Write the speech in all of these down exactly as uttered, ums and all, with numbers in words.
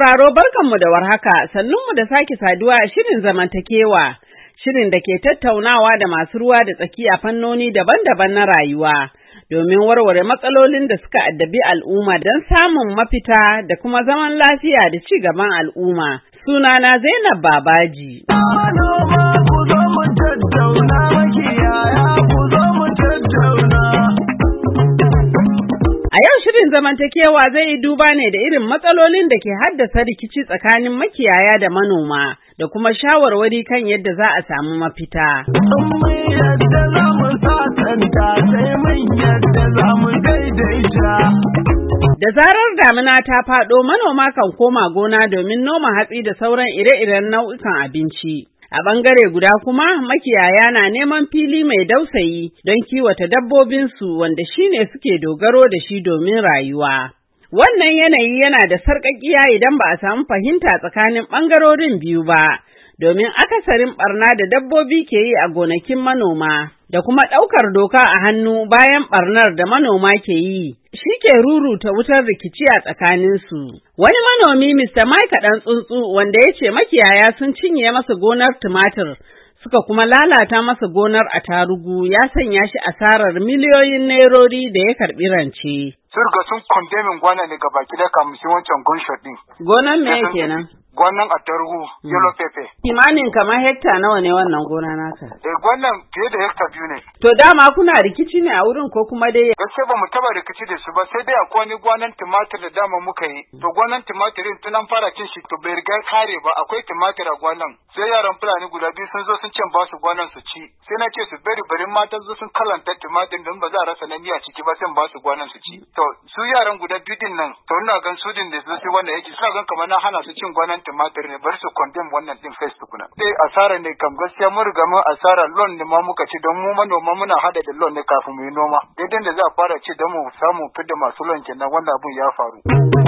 sauraro barkanmu da warhaka, sannunmu da sake saduwa a shirin zamantakewa, shirin da ke tattaunawa da masu ruwa da tsaki a fannoni daban-daban na rayuwa, domin warware matsalolin da suka addabi al'umma don samun mafita da kuma zaman lafiya da ci gaban al'umma. Sunana Zainab Babaji. A yau shirin zamantakewa zai yi duba ne da irin matsalolin da ke haddasa rikici tsakanin makiyaya da manoma da kuma shawarwari kan yadda za a samu mafita. Da zarar damina ta faɗo manoma kan koma gona domin noma hatsi da sauran ire-iren nau'ikan abinci. A ɓangare guda kuma makiyaya na neman fili mai dausayi don kiwata dabbobinsu wanda shine suke dogaro da shi domin rayuwa. Wannan yanayi yana da sarƙaƙiya idan ba a samu fahimta tsakanin ɓangarorin biyu ba, domin akasarin ɓarna da dabbobi ke yi a gonakin manoma da kuma ɗaukar doka a hannu bayan ɓarnar da manoma ke yi, shi ke ruruta wutar rikici a tsakaninsu. Wani manomi Mister Mike ɗan tsuntsu wanda ya ce makiyaya sun cinye masa gonar tumatir suka kuma lalata masa gonar attarugu ya sanya shi asarar miliyoyin nairori da ya karɓi rance. Sun riga sun kondemin gwana ne gaba gida kamun sai wancan gunshot ɗin. Gonar me kenan? Gwanan attarugu, mm. Yellow pepper. Kimanin kamar hekta nawa ne wannan gona naka? Eh gwanan fiye da hekta biyu ne. To dama kuna rikici ne a wurin ko kuma dai? Gaskiya ba mu taba rikici da su ba sai dai akwai wani gwanan tumatir da dama muka yi. To gwanan tumatirin tun an fara cin shi to bai riga kare ba akwai tumatir a gwanan. Sai yaran Fulani guda biyu sun zo sun ce ba su gwanan su ci. Sai na ce su bari barin mata zo sun kalanta tumatir don ba za a rasa na miya ciki ba sai ba su gwanan su ci. To su yaran guda biyu din nan to ina gan su din da su sai wanda yake suna gan kamar na hana su cin gwanan tumatir ne bar su condemn wannan din face tukuna. Sai asara ne kam gaskiya mun riga mun asara loan ne ma muka ci don mu manoma muna hada da loan ne kafin mu yi noma. Daidai da za a fara ci don mu samu fidda masu loan kenan wannan abun ya faru.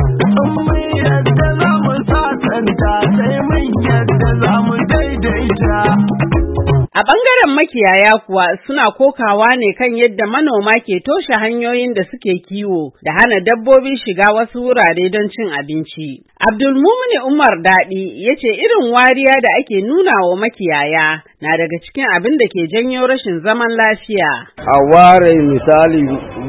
A ɓangaren makiyaya kuwa suna kokawa ne kan yadda manoma ke toshe hanyoyin da suke kiwo da hana dabbobi shiga wasu wurare don cin abinci. Abdulmumuni Umar Daɗi ya ce irin wariya da ake nuna wa makiyaya na daga cikin abin da ke janyo rashin zaman lafiya. A ware misali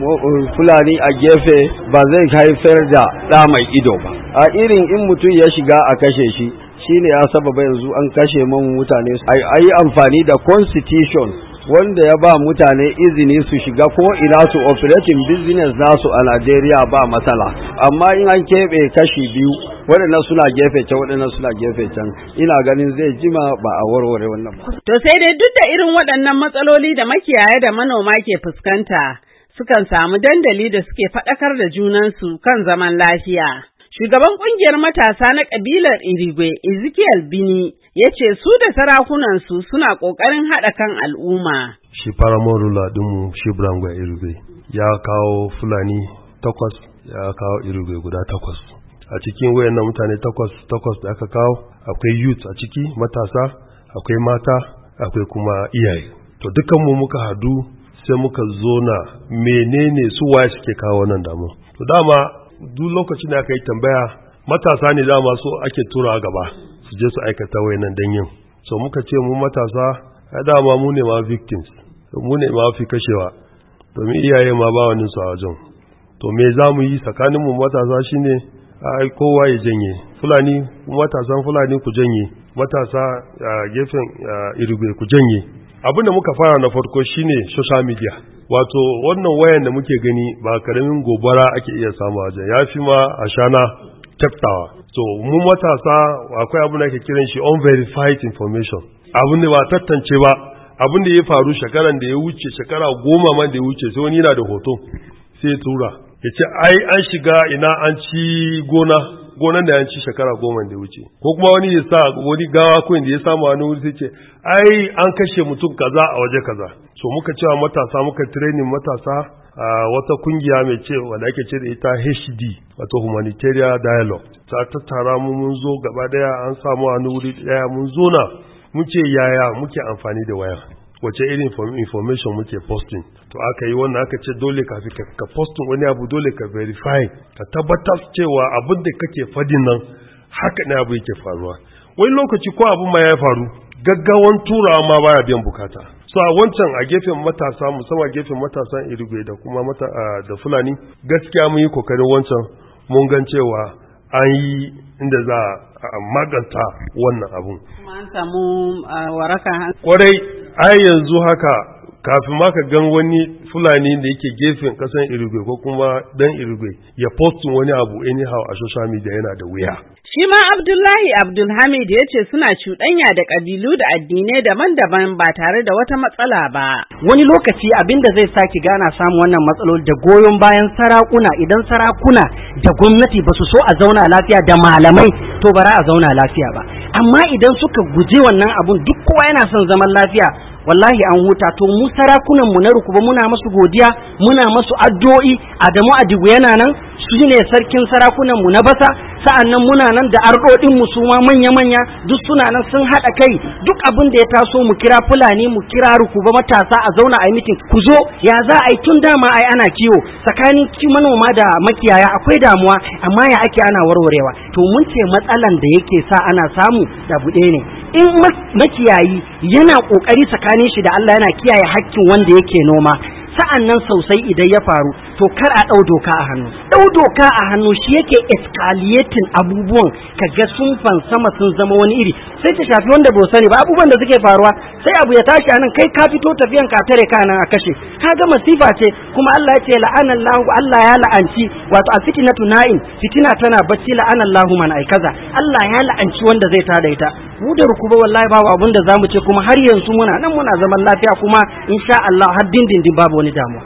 Fulani a gefe ba zai haifar da ɗa mai ido ba. A irin in mutum ya shiga a kashe shi. Shi ne ya sababa yanzu an kashe man mutane a yi amfani da constitution wanda ya ba mutane izini su shiga ko ina su operating business nasu a Najeriya ba matsala. Amma in an keɓe kashi biyu waɗannan suna gefe can waɗannan suna gefe can ina ganin zai jima ba a warware wannan ba. To sai dai duk da irin waɗannan matsaloli da makiyaya da manoma ke fuskanta sukan samu dandali da suke faɗakar da junansu kan zaman lafiya. Shugaban ƙungiyar matasa na ƙabilar Irigwe, Ezekiel Bini, ya ce su da sarakunansu suna ƙoƙarin haɗa kan al'umma. Shi Paramorula ɗinmu shi Brangwa Irigwe ya kawo Fulani takwas, ya kawo Irigwe guda takwas. A cikin wayannan mutane takwas takwas da aka kawo, akwai youth a ciki, matasa, akwai mata, akwai kuma iyaye. To dukanmu muka hadu sai muka zo na menene su waye suke kawo wannan damu. To dama duk lokacin da aka yi tambaya matasa ne dama so ake tura gaba su je su aikata wayannan danyen. So muka ce mu matasa dama mu ne ma victims, mu ne ma fi kashewa domin iyaye ma ba wani su a wajen. To me za mu yi tsakanin mu matasa shine ai kowa ya janye. Fulani matasan Fulani ku janye, matasa gefen Irigwe ku janye. Abin da muka fara na farko shine social media. Wato wannan wayan da muke gani ba karamin gobara ake iya samu wajen, ya fi ma a shana taftawa. So mu matasa akwai abin da ake kiran shi unverified information, abin da ba tantance ba, abin da ya faru shekaran da ya wuce, shekara goma man da ya wuce, sai wani yana da hoto sai tura ya ce ai an shiga ina an ci gona gonan da ya ci shekara goma da ya wuce, ko kuma wani ya sa wani gawa ko da ya samu wani wuri sai ce ai an kashe mutum kaza a waje kaza. So muka cewa matasa muka training matasa a wata kungiya mai ce wanda ake ce da ita H D wato humanitarian dialogue. Ta tattara mu mun zo gaba daya an samu wani wuri daya mun zo na muke yaya muke amfani da waya. Wace irin information muke posting. To aka yi wannan aka ce dole ka fi ka posting wani abu dole ka verify ka tabbatar cewa abin da kake fadin nan haka ne abu yake faruwa. Wani lokaci ko abin ma ya faru gaggawan turawa ma baya biyan bukata. So a wancan a gefen matasa musamman a gefen matasan Irigwe da kuma mata da Fulani gaskiya mun yi kokarin wancan mun gan cewa an yi inda za a maganta wannan abun. Kuma an samu waraka. Kwarai ai yanzu haka kafin ma ka gan wani Fulani da yake gefen kasan Irigwe ko kuma dan Irigwe ya postin wani abu anyhow a social media yana da wuya. Shi ma Abdullahi Abdulhamid ya ce suna cuɗanya da ƙabilu da addinai daban-daban ba tare da wata matsala ba. Wani lokaci abin da zai saki gana samun wannan matsaloli da goyon bayan sarakuna, idan sarakuna da gwamnati ba su so a zauna lafiya da malamai to bara a zauna lafiya ba. Amma idan suka guji wannan abun duk kowa yana son zaman lafiya wallahi an huta. To mu sarakunan mu na Rukuba muna masu godiya, muna masu addu'o'i. Adamu Adigu yana nan, shi ne sarkin sarakunan mu na Basa, sa'annan muna nan da arɗoɗin mu su ma manya-manya duk suna nan sun haɗa kai. Duk abin da ya taso mu kira Fulani, mu kira Rukuba matasa a zauna a yi mitin, ku zo ya za a yi tun dama ai ana kiwo tsakanin manoma da makiyaya akwai damuwa, amma ya ake ana warwarewa. To mun ce matsalan da yake sa ana samu da buɗe ne. In makiyayi yana ƙoƙari tsakanin shi da Allah yana kiyaye hakkin wanda yake noma, sa'an nan sosai idan ya faru to kar a ɗau doka a hannu. Ɗau doka a hannu shi yake escalating abubuwan kaga sun fansama sun zama wani iri, sai ta shafi wanda bai sani ba abubuwan da suke faruwa, sai abu ya tashi anan kai ka fito tafiyan ka tare ka nan a kashe, kaga masifa ce. Kuma Allah ya ce la'anallahu, Allah ya la'anci wato alfitinatu na'im, fitina tana bacci la'anallahu man aikaza, Allah ya la'anci wanda zai tada ita. Mu da Rukuba wallahi babu abin da zamu ce, kuma har yanzu muna nan muna zaman lafiya kuma insha Allah har dindindin babu wani damuwa.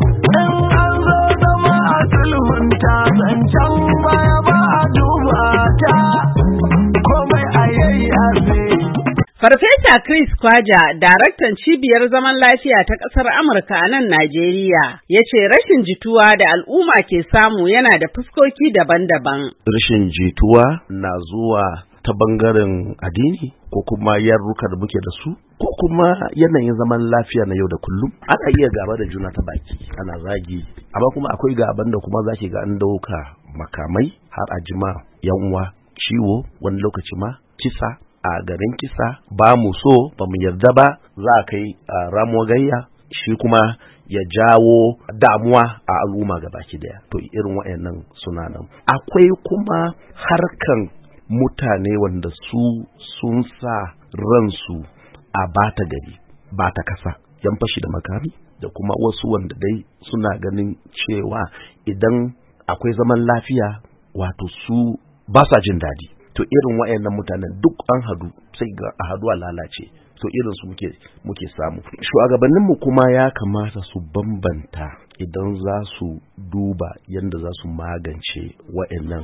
Farfesa Chris Kwaja, daraktan cibiyar zaman lafiya ta ƙasar Amurka a nan Najeriya, ya ce rashin jituwa da al'umma ke samu yana da fuskoki daban-daban. Rashin jituwa na zuwa ta bangaren addini ko kuma yarruka da muke da su ko kuma yanayin zaman lafiya na yau da kullum. Ana iya gaba da juna ta baki, ana zagi, amma kuma akwai gaban da kuma zaki ga an dauka makamai har a jima yan uwa ciwo, wani lokaci ma kisa. A garin kisa ba mu so ba mu yarda ba za a kai ramo gayya, shi kuma ya jawo damuwa a al'umma gabaki daya. To irin wayannan suna nan. Akwai kuma harkan mutane wanda su sun sa ransu a bata gari bata kasa, yan fashi da makami da kuma wasu wanda dai suna ganin cewa idan akwai zaman lafiya wato su ba sa jin daɗi. To irin wayannan mutanen duk an hadu sai ga a hadu a lalace. To irin su muke muke samu. Shugabanninmu kuma ya kamata su bambanta idan za su duba yadda za su magance wayannan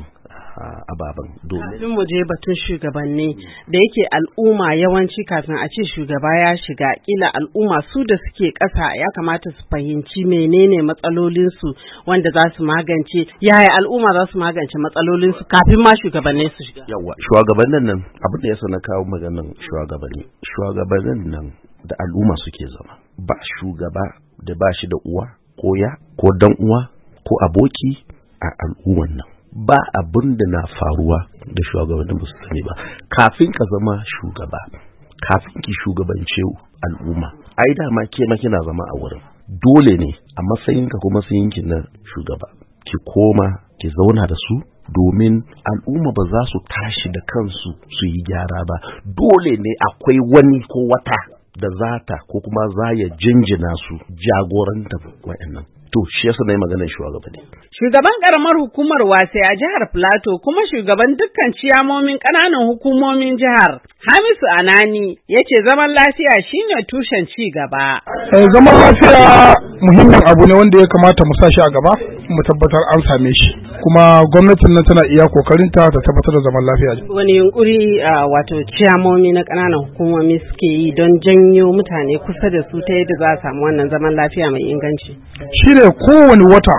ababen. Kafin mu je batun shugabanni da yake al'umma yawanci kafin a ce shugaba ya shiga, kila al'umma su da suke ƙasa ya kamata su fahimci menene matsalolinsu wanda za su magance, yaya al'umma za su magance matsalolinsu kafin ma shugabanni su shiga. Yawa shugabannin nan abin da ya sana kawo maganan shugabanni shugabannin nan da al'umma suke zama, ba shugaba da ba shi da uwa ko ya ko dan uwa ko aboki a al'umman nan. Ba abin da na faruwa da shugabannin ba su sani ba. Kafin ka zama shugaba, kafin ki shugabance al'umma, ai dama ke ma kina zama a wurin. Dole ne a matsayinka kuma matsayinki na shugaba ki koma ki zauna da su, domin al'umma ba za su tashi da kansu su yi gyara ba. Dole ne akwai wani ko wata da zata ko kuma za ya jinjina su jagoranta wa'annan. To shi yasa na yi maganar shugabanni. Shugaban karamar hukumar Wasai a jihar Plateau kuma shugaban dukkan ciyamomin ƙananan hukumomin jihar, Hamisu Anani, ya ce zaman lafiya shine tushen ci gaba. Eh, zaman lafiya muhimmin abu ne wanda ya kamata mu sa shi a gaba, mu tabbatar an same shi. Kuma gwamnatin nan tana iya kokarinta ta tabbatar da zaman lafiya. Wani yunkuri uh, wato ciyamomi na ƙananan hukumomi suke yi don janyo mutane kusa da su ta yadda za a samu wannan zaman lafiya mai inganci? Shi ne kowane wata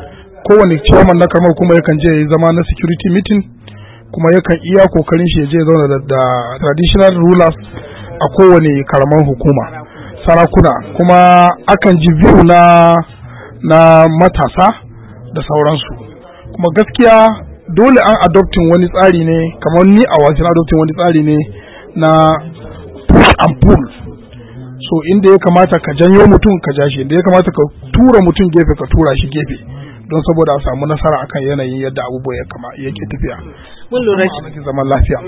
kowane chairman na karamar hukuma yakan je ya zama na security meeting, kuma yakan iya kokarin shi ya je zauna da, da traditional rulers a kowane karamar hukuma, sarakuna, kuma akan ji view na na matasa da sauransu. Kuma gaskiya dole an adoptin wani tsari ne, kamar ni a wasu adoptin wani tsari ne na push and pull. So inda ya kamata ka janyo mutum ka ja shi, inda ya kamata ka tura mutum gefe ka tura shi gefe, don saboda a samu nasara akan yanayin yadda abubuwa ya kama yake tafiya. Mun lura shi zaman lafiya.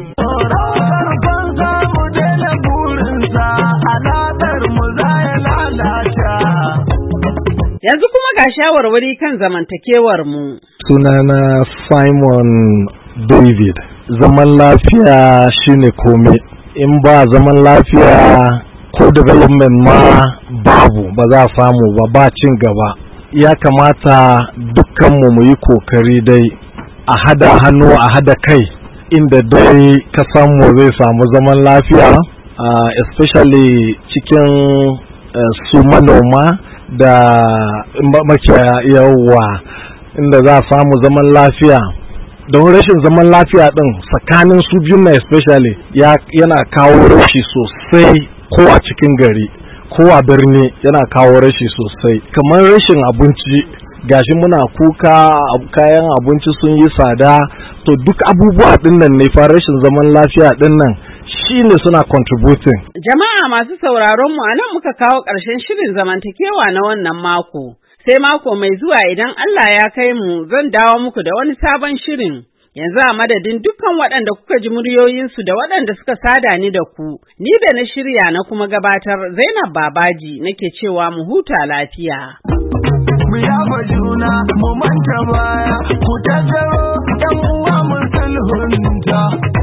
Yanzu kuma ga shawarwari kan zamantakewar mu. Sunana Simon David. Zaman lafiya shine komai. In ba zaman lafiya ko development ma babu, ba za a samu ba, ba cin gaba. Ya kamata dukkanmu mu yi kokari dai a hada hannu a hada kai inda dai ka samu zai samu zaman lafiya, uh, especially cikin uh, su manoma da makiyaya yawa, inda za a samu zaman lafiya. Don rashin zaman lafiya din tsakanin su biyu na especially ya, yana kawo rashi sosai ko a cikin gari ko a birni, yana kawo rashi sosai. Kamar rashin abinci, gashi muna kuka kayan abinci sun yi tsada, to duk abubuwa dinnan ne fa rashin zaman lafiya dinnan shine suna contributing. Jama'a masu sauraron mu anan muka kawo ƙarshen shirin zamantakewa na wannan mako. Sai mako mai zuwa idan Allah ya kai mu zan dawo muku da wani sabon shirin. Yanzu a madadin dukkan waɗanda kuka ji muryoyinsu da waɗanda suka sada ni da ku, ni da na shirya na kuma gabatar Zainab Babaji nake cewa mu huta lafiya. Mu yaba juna, mu manta baya, ku tattaro, ɗan uwa mu sulhunta.